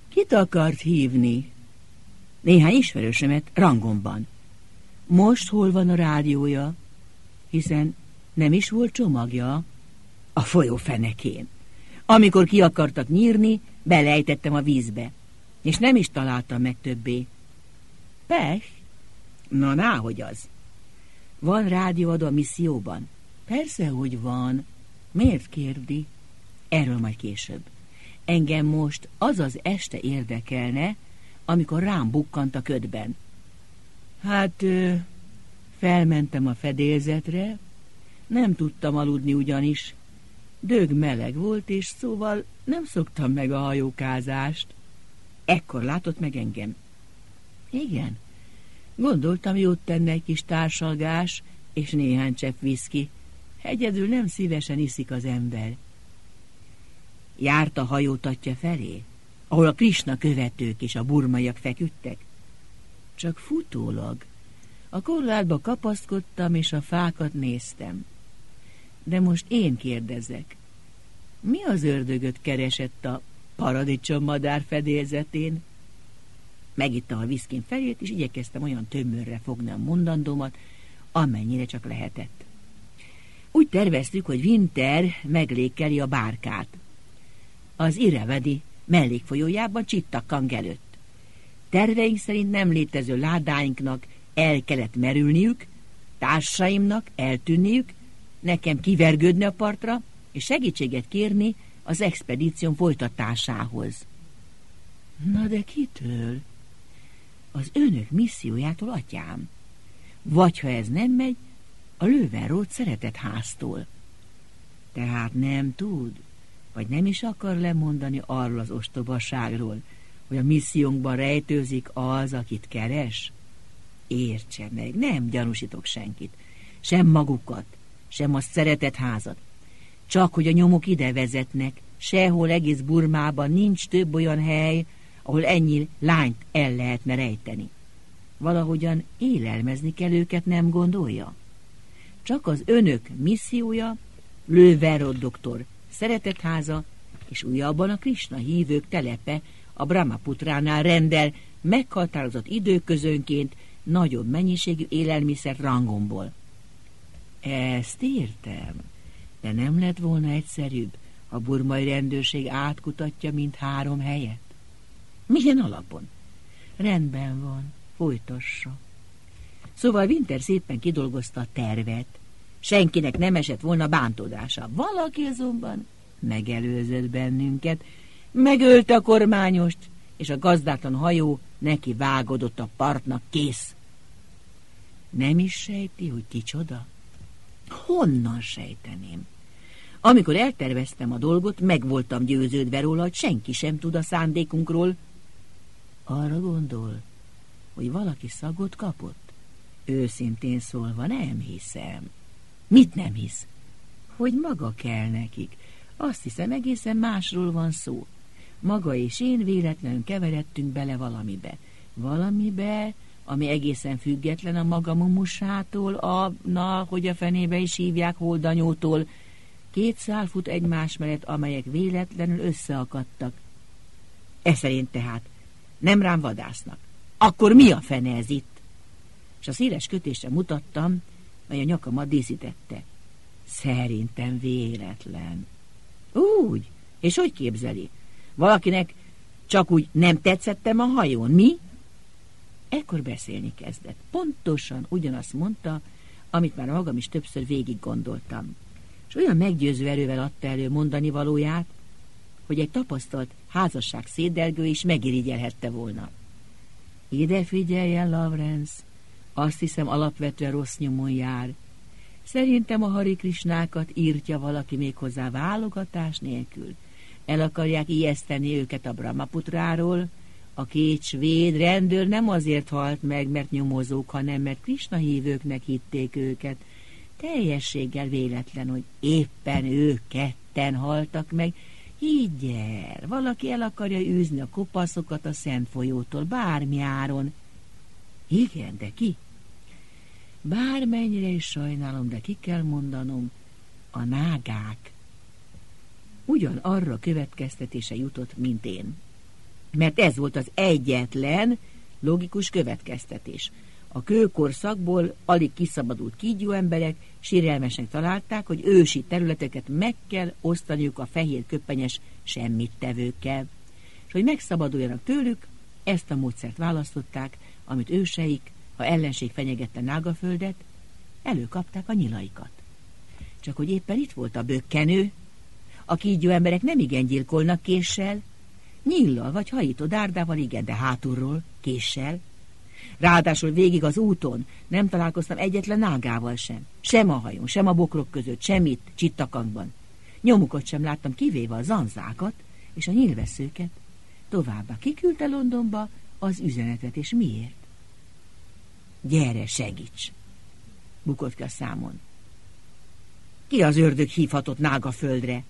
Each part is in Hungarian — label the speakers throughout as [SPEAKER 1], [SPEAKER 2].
[SPEAKER 1] Kit akart hívni? Néhány ismerősömet Rangonban. Most hol van a rádiója? Hiszen nem is volt csomagja a folyó fenekén. Amikor ki akartak nyírni, belejtettem a vízbe, és nem is találtam meg többé. Pech? Na, náhogy az. Van rádióadó a misszióban? Persze, hogy van. Miért kérdi? Erről majd később. Engem most az az este érdekelne, amikor rám bukkant a ködben. Hát, felmentem a fedélzetre, nem tudtam aludni ugyanis. Dög meleg volt, és szóval nem szoktam meg a hajókázást. Ekkor látott meg engem. Igen, gondoltam, jót tenne egy kis társalgás, és néhány csepp viszki. Egyedül nem szívesen iszik az ember. Járt a hajótatja felé, ahol a Krisna követők és a burmaiak feküdtek? Csak futólag. A korlátba kapaszkodtam, és a fákat néztem. De most én kérdezek. Mi az ördögöt keresett a paradicsommadár fedélzetén? Megittem a viszkin felét, és igyekeztem olyan tömörre fogni a mondandómat, amennyire csak lehetett. Úgy terveztük, hogy Winter meglékeli a bárkát az Irrawaddy mellékfolyójában Chittagong előtt. Terveink szerint nem létező ládáinknak el kellett merülniük, társaimnak eltűnniük, nekem kivergődni a partra, és segítséget kérni az expedíción folytatásához. Na de kitől? Az önök missziójától, atyám. Vagy ha ez nem megy, a Löwenroth szeretett háztól. Tehát nem tud, vagy nem is akar lemondani arról az ostobaságról, hogy a missziónkban rejtőzik az, akit keres? Értse meg, nem gyanúsítok senkit, sem magukat, sem a szeretett házat. Csak hogy a nyomok ide vezetnek, sehol egész Burmában nincs több olyan hely, ahol ennyi lányt el lehetne rejteni. Valahogyan élelmezni kell őket, nem gondolja? Csak az önök missziója, Löwenroth doktor szeretett háza, és újabban a Krisna hívők telepe a Brahmaputránál rendel meghatározott időközönként nagyobb mennyiségű élelmiszer Rangonból. Ezt értem, de nem lett volna egyszerűbb, ha a burmai rendőrség átkutatja mind 3 helyet? Milyen alapon? Rendben van, folytassa. Szóval Winter szépen kidolgozta a tervet. Senkinek nem esett volna bántódása. Valaki azonban megelőzött bennünket, megölte a kormányost, és a gazdátlan hajó neki vágódott a partnak, kész. Nem is sejti, hogy kicsoda? Honnan sejteném? Amikor elterveztem a dolgot, meg voltam győződve róla, hogy senki sem tud a szándékunkról. Arra gondol, hogy valaki szagot kapott? Őszintén szólva nem hiszem. Mit nem hisz? Hogy maga kell nekik. Azt hiszem, egészen másról van szó. Maga és én véletlenül keveredtünk bele valamibe. Valamibe, ami egészen független a maga mumusától, hogy a fenébe is hívják, holdanyótól. 2 szál fut egymás mellett, amelyek véletlenül összeakadtak. E szerint tehát nem rám vadásznak. Akkor mi a fene ez itt? És a széles kötésre mutattam, mely a nyakamat díszítette. Szerintem véletlen. Úgy? És hogy képzeli? Valakinek csak úgy nem tetszettem a hajón, mi? Ekkor beszélni kezdett. Pontosan ugyanazt mondta, amit már magam is többször végig gondoltam. És olyan meggyőző erővel adta elő mondani valóját, hogy egy tapasztalt házasság szédelgő is megirigyelhette volna. Ide figyeljen, Lawrence, azt hiszem alapvetően rossz nyomon jár. Szerintem a Hari Krisnákat írtja valaki méghozzá válogatás nélkül. El akarják ijeszteni őket a Brahmaputráról. A 2 svéd rendőr nem azért halt meg, mert nyomozók, hanem mert Krisna hívőknek hitték őket. Teljességgel véletlen, hogy éppen ők 2 haltak meg. Higgy el, valaki el akarja űzni a kopaszokat a Szent folyótól, bármi áron. Igen, de ki? Bármennyire is sajnálom, de ki kell mondanom, a nágák. Ugyan arra következtetése jutott, mint én. Mert ez volt az egyetlen logikus következtetés. A kőkorszakból alig kiszabadult kígyó emberek sérelmesnek találták, hogy ősi területeket meg kell osztaniuk a fehér köppenyes semmittevőkkel. És hogy megszabaduljanak tőlük, ezt a módszert választották, amit őseik, ha ellenség fenyegette Nágaföldet, előkapták a nyilaikat. Csak hogy éppen itt volt a bökkenő, a kígyó emberek nem igen gyilkolnak késsel, nyíllal vagy hajító dárdával igen, de hátulról, késsel. Ráadásul végig az úton nem találkoztam egyetlen nágával sem. Sem a hajón, sem a bokrok között, semmit Csittakangban. Nyomukat sem láttam, kivéve a zanzákat és a nyílvesszőket. Továbbá kiküldte Londonba az üzenetet, és miért? Gyere, segíts! Bukott ki a számon. Ki az ördög hívhatott Nágaföldre?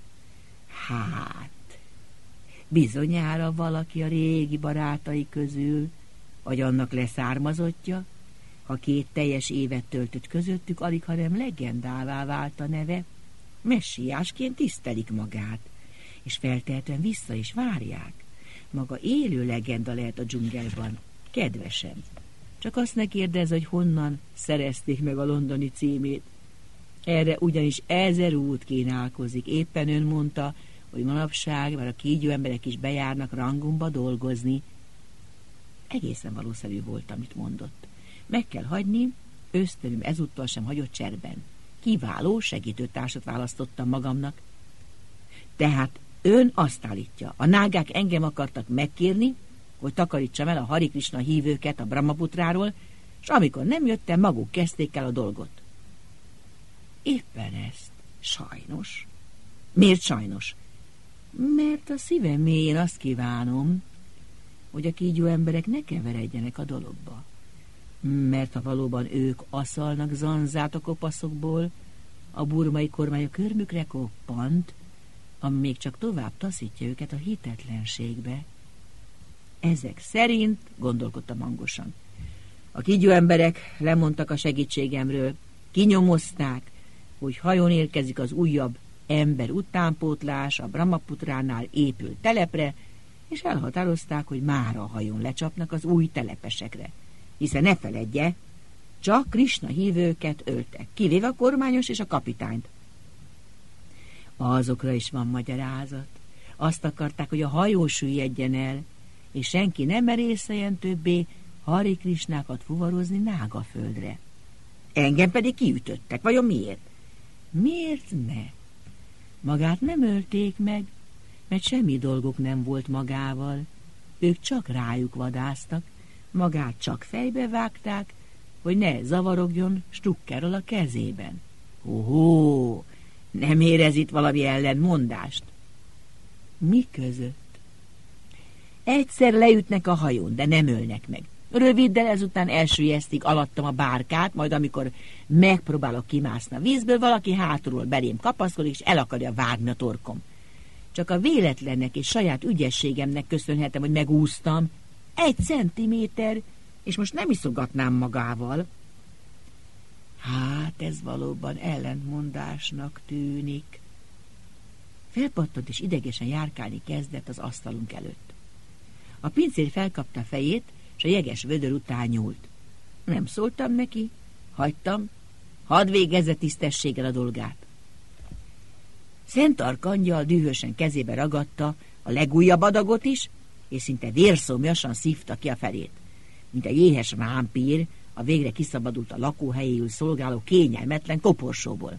[SPEAKER 1] Hát, bizonyára valaki a régi barátai közül, vagy annak leszármazottja, ha 2 teljes évet töltött közöttük, alig hanem legendává vált a neve, messiásként tisztelik magát, és feltehetően vissza is várják. Maga élő legenda lehet a dzsungelban, kedvesem. Csak azt ne kérdezz, hogy honnan szerezték meg a londoni címét. Erre ugyanis 1000 út kínálkozik. Éppen ön mondta, hogy manapság már a kígyó emberek is bejárnak Rangonba dolgozni. Egészen valószerű volt, amit mondott. Meg kell hagyni, ösztönöm ezúttal sem hagyott cserben. Kiváló segítőtársat választottam magamnak. Tehát ön azt állítja, a nágák engem akartak megkérni, hogy takarítsam el a Hari Krishna hívőket a Brahmaputráról, és amikor nem jöttem, maguk kezdték el a dolgot. Éppen ezt. Sajnos. Miért sajnos? Mert a szívem mélyén azt kívánom, hogy a kígyó emberek ne keveredjenek a dologba. Mert ha valóban ők aszalnak zanzát a kopaszokból, a burmai kormány a körmükre koppant, ami még csak tovább taszítja őket a hitetlenségbe. Ezek szerint, gondolkodtam hangosan, a kígyó emberek lemondtak a segítségemről, kinyomozták, hogy hajón érkezik az újabb ember utánpótlás a Brahmaputránál épült telepre, és elhatározták, hogy mára a hajón lecsapnak az új telepesekre. Hiszen ne feledje, csak Krishna hívőket öltek, kivéve a kormányos és a kapitányt. Azokra is van magyarázat. Azt akarták, hogy a hajó süllyedjen el, és senki nem merészeljen többé Hari Krishnákat fuvarozni Nágaföldre. Engem pedig kiütöttek. Vajon miért? Miért ne? Magát nem ölték meg, mert semmi dolguk nem volt magával. Ők csak rájuk vadáztak, magát csak fejbe vágták, hogy ne zavarogjon Stuckerrel a kezében. Ohó, nem érez itt valami ellentmondást? Mi között? Egyszer leütnek a hajón, de nem ölnek meg. Röviddel ezután elsüllyesztik alattam a bárkát, majd amikor megpróbálok kimászni a vízből, valaki hátulról belém kapaszkodik, és el akarja vágni a torkom. Csak a véletlennek és saját ügyességemnek köszönhetem, hogy megúsztam. 1 centiméter, és most nem iszogatnám magával. Hát ez valóban ellentmondásnak tűnik. Felpattant és idegesen járkálni kezdett az asztalunk előtt. A pincér felkapta a fejét, és a jeges vödör után nyúlt. Nem szóltam neki, hagytam, hadd végezze tisztességgel a dolgát. Szent Arkangyal dühösen kezébe ragadta a legújabb adagot is, és szinte vérszomjasan szívta ki a felét. Mint a jéhes vámpír, a végre kiszabadult a lakóhelyéül szolgáló kényelmetlen koporsóból.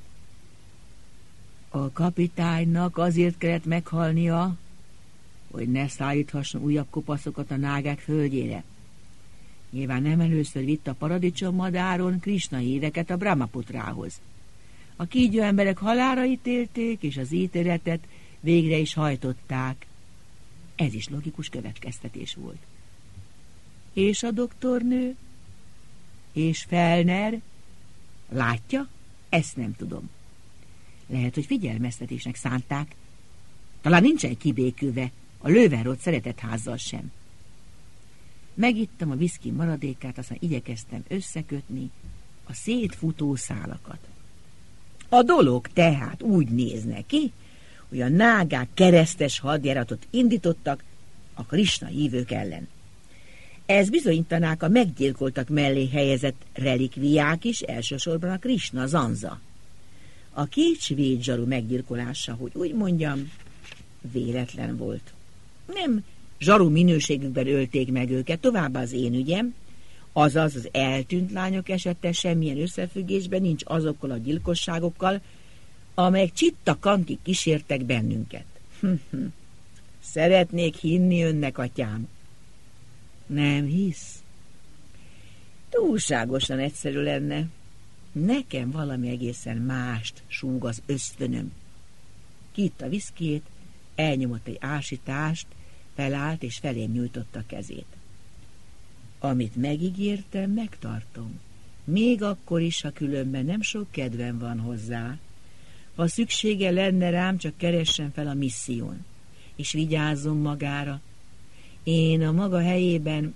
[SPEAKER 1] A kapitánynak azért kellett meghalnia, hogy ne szállíthasson újabb kopaszokat a nágák földjére. Nyilván nem először vitt a paradicsommadáron Krishna híveket a Brahmaputrához. A kígyó emberek halálra ítélték, és az ítéletet végre is hajtották. Ez is logikus következtetés volt. És a doktornő? És Fellner? Látja? Ezt nem tudom. Lehet, hogy figyelmeztetésnek szánták. Talán nincsen kibékülve, a Löwenrod szeretetházzal sem. Megittam a viszki maradékát, aztán igyekeztem összekötni a szétfutó szálakat. A dolog tehát úgy néz neki, hogy a nágák keresztes hadjáratot indítottak, a Krisna hívők ellen. Ez bizonyítanák a meggyilkoltak mellé helyezett relikviák is, elsősorban a Krisna zanza. A két svéd zsaru meggyilkolása, hogy úgy mondjam, véletlen volt. Nem zsaru minőségükben ölték meg őket, továbbá az én ügyem, azaz az eltűnt lányok esete semmilyen összefüggésben nincs azokkal a gyilkosságokkal, amelyek csitta kankig kísértek bennünket. Szeretnék hinni önnek, atyám. Nem hisz? Túlságosan egyszerű lenne. Nekem valami egészen mást súg az ösztönöm. Kiitta viszkijét, elnyomott egy ásítást, felállt és felém nyújtotta kezét. Amit megígértem, megtartom. Még akkor is, ha különben nem sok kedvem van hozzá. Ha szüksége lenne rám, csak keressen fel a misszión, és vigyázzon magára. Én a maga helyében,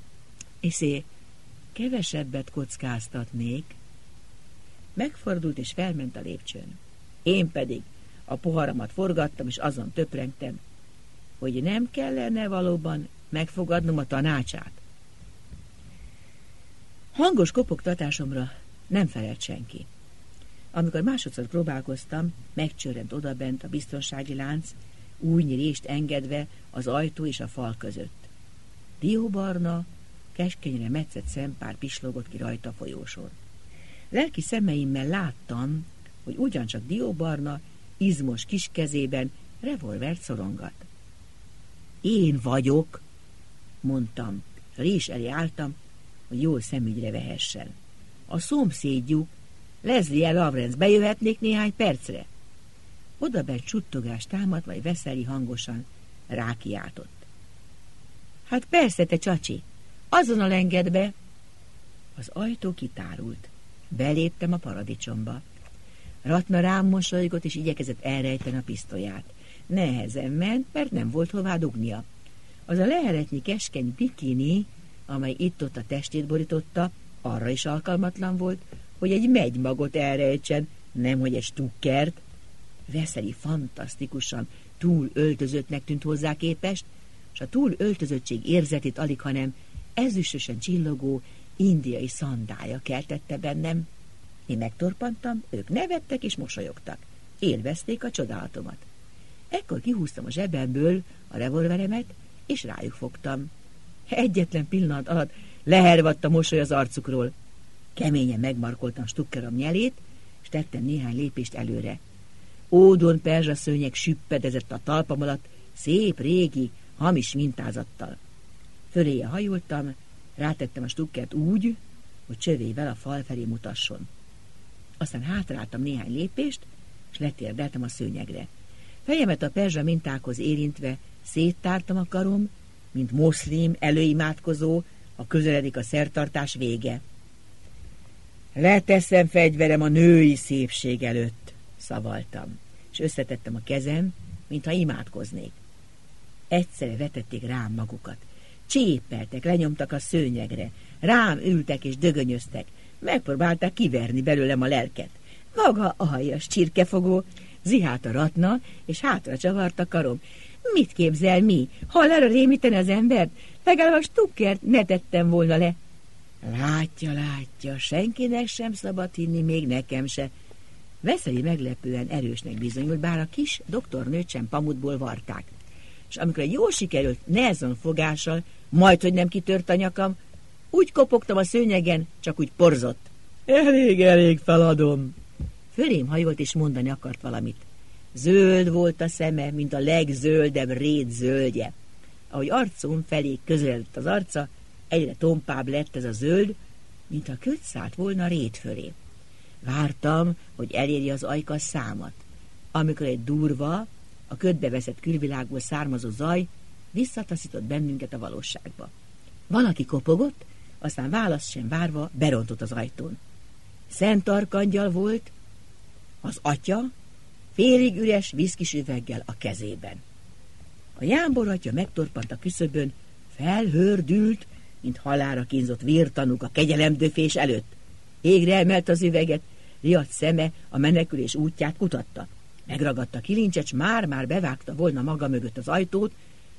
[SPEAKER 1] kevesebbet kockáztatnék. Megfordult és felment a lépcsőn. Én pedig a poharamat forgattam, és azon töprengtem, hogy nem kellene valóban megfogadnom a tanácsát. Hangos kopogtatásomra nem felelt senki. Amikor másodszor próbálkoztam, megcsörrent odabent a biztonsági lánc, újnyi rést engedve az ajtó és a fal között. Dióbarna, keskenyre metszett szempár pislogott ki rajta a folyósón. Lelki szemeimmel láttam, hogy ugyancsak dióbarna, izmos kis kezében revolvert szorongat. Én vagyok, mondtam. A rés elé álltam, hogy jól szemügyre vehessen. A szomszédjuk, Leslie Lawrence, bejöhetnék néhány percre? Odabent csuttogás támadt, vagy Veszeli hangosan rákiáltott. Hát persze, te csacsi, azonnal engedd be. Az ajtó kitárult. Beléptem a paradicsomba. Ratna rám mosolygott, és igyekezett elrejteni a pisztolyát. Nehezen ment, mert nem volt hová dugnia. Az a leheletnyi keskeny bikini, amely itt-ott a testét borította, arra is alkalmatlan volt, hogy egy megymagot elrejtsen, nemhogy egy stukkert. Veszeli fantasztikusan túl öltözöttnek tűnt hozzá képest, és a túl öltözöttség érzetét alighanem ezüstösen csillogó indiai szandája keltette bennem. Én megtorpantam, ők nevettek és mosolyogtak. Élvezték a csodálatomat. Ekkor kihúztam a zsebemből a revolveremet, és rájuk fogtam. Egyetlen pillanat alatt lehervadt a mosoly az arcukról. Keményen megmarkoltam stukkerom nyelét, és tettem néhány lépést előre. Ódon perzsaszőnyeg süppedezett a talpam alatt, szép, régi, hamis mintázattal. Föléje hajoltam, rátettem a stukkert úgy, hogy csövével a fal felé mutasson. Aztán hátráltam néhány lépést, és letérdeltem a szőnyegre. Fejemet a perzsa mintákhoz érintve széttártam a karom, mint moszlim előimádkozó, a közeledik a szertartás vége. Leteszem fegyverem a női szépség előtt, szavaltam, és összetettem a kezem, mintha imádkoznék. Egyszerre vetették rám magukat. Csépeltek, lenyomtak a szőnyegre, rám ültek és dögönyöztek, megpróbálták kiverni belőlem a lelket. Maga aljas csirkefogó, zihált a Ratna, és hátra csavart a karom. Mit képzel, mi? Halálra rémíteni az embert? Legalább a stukkert ne tettem volna le. Látja, senkinek sem szabad hinni, még nekem se. Veszeli meglepően erősnek bizonyult, bár a kis doktornőt sem pamutból varták. És amikor egy jól sikerült Nelson fogással, majdhogy nem kitört a nyakam, úgy kopogtam a szőnyegen, csak úgy porzott. Elég, feladom. Fölém hajolt, és mondani akart valamit. Zöld volt a szeme, mint a legzöldebb rét zöldje. Ahogy arcom felé közeledett az arca, egyre tompább lett ez a zöld, mintha köt szállt volna a rét fölé. Vártam, hogy elérje az ajka számat, amikor egy durva, a ködbe veszett külvilágból származó zaj visszataszított bennünket a valóságba. Valaki kopogott, aztán választ sem várva berontott az ajtón. Szent Arkangyal volt, az atya, félig üres viszkis üveggel a kezében. A jámbor atya megtorpant a küszöbön, felhördült, mint halálra kínzott vértanúk a kegyelemdöfés előtt. Égre emelt az üveget, riadt szeme a menekülés útját kutatta. Megragadta a kilincset, s már bevágta volna maga mögött az ajtót,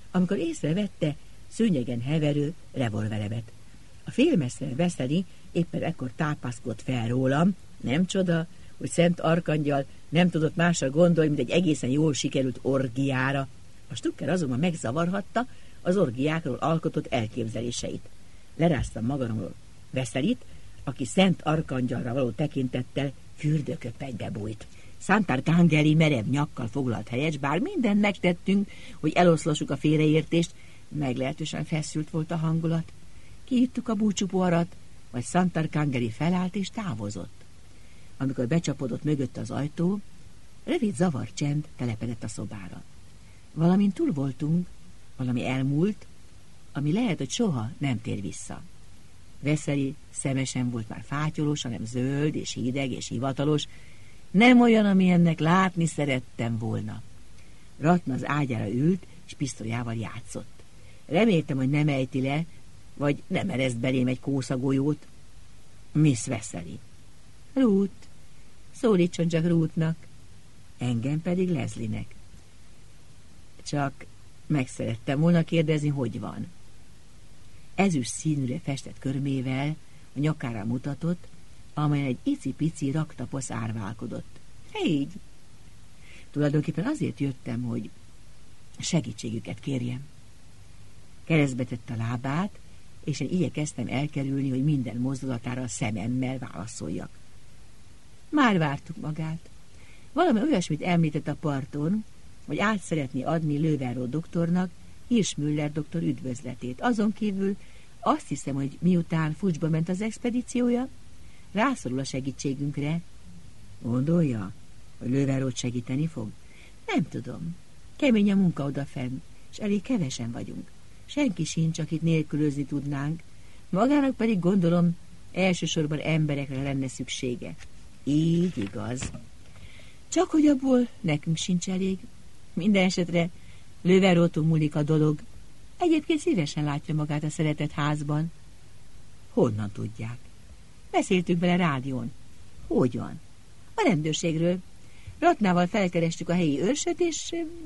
[SPEAKER 1] amikor észrevette szőnyegen heverő revolveremet. A félmessze Veseli éppen ekkor tápászkodott fel rólam. Nem csoda, hogy Szent Arkangyal nem tudott másra gondolni, mint egy egészen jól sikerült orgiára. A Stukker azonban megzavarhatta az orgiákról alkotott elképzeléseit. Leráztam magamról Veselit, aki Szent Arkangyalra való tekintettel fürdőköpenybe bújt. Szent'Arcangeli merev nyakkal foglalt helyet, bár mindent megtettünk, hogy eloszlassuk a félreértést, meglehetősen feszült volt a hangulat. Kiittuk a búcsúpoharat, majd Szent'Arcangeli felállt és távozott. Amikor becsapódott mögött az ajtó, rövid zavar csend telepedett a szobára. Valamint túl voltunk, valami elmúlt, ami lehet, hogy soha nem tér vissza. Veseli szemesen volt már fátyolos, hanem zöld és hideg és hivatalos, nem olyan, amilyennek látni szerettem volna. Ratna az ágyára ült, és pisztolyával játszott. Reméltem, hogy nem ejti le, vagy nem ereszt belém egy kószagolyót. Miss Veseli. Ruth. Szólítson csak Ruthnak. Engem pedig Leslie-nek. Csak meg szerettem volna kérdezni, hogy van. Ezüst színűre festett körmével a nyakára mutatott, amelyen egy icipici raktaposz árválkodott. Így. Tulajdonképpen azért jöttem, hogy segítségüket kérjem. Keresztbe tette a lábát, és én igyekeztem elkerülni, hogy minden mozdulatára a szememmel válaszoljak. Már vártuk magát. Valami olyasmit említett a parton, hogy át szeretné adni Löwenroth doktornak Hirschmüller doktor üdvözletét. Azon kívül azt hiszem, hogy miután Fuchsba ment az expedíciója, rászorul a segítségünkre. Gondolja, hogy Löwenroth segíteni fog? Nem tudom. Kemény a munka odafenn, és elég kevesen vagyunk. Senki sincs, akit nélkülözni tudnánk. Magának pedig gondolom, elsősorban emberekre lenne szüksége. Így igaz. Csak hogy abból nekünk sincs elég. Minden esetre Löwenrothon múlik a dolog. Egyébként szívesen látja magát a szeretett házban. Honnan tudják? Beszéltünk vele rádión. Hogyan? A rendőrségről. Ratnával felkerestük a helyi őrsöt, és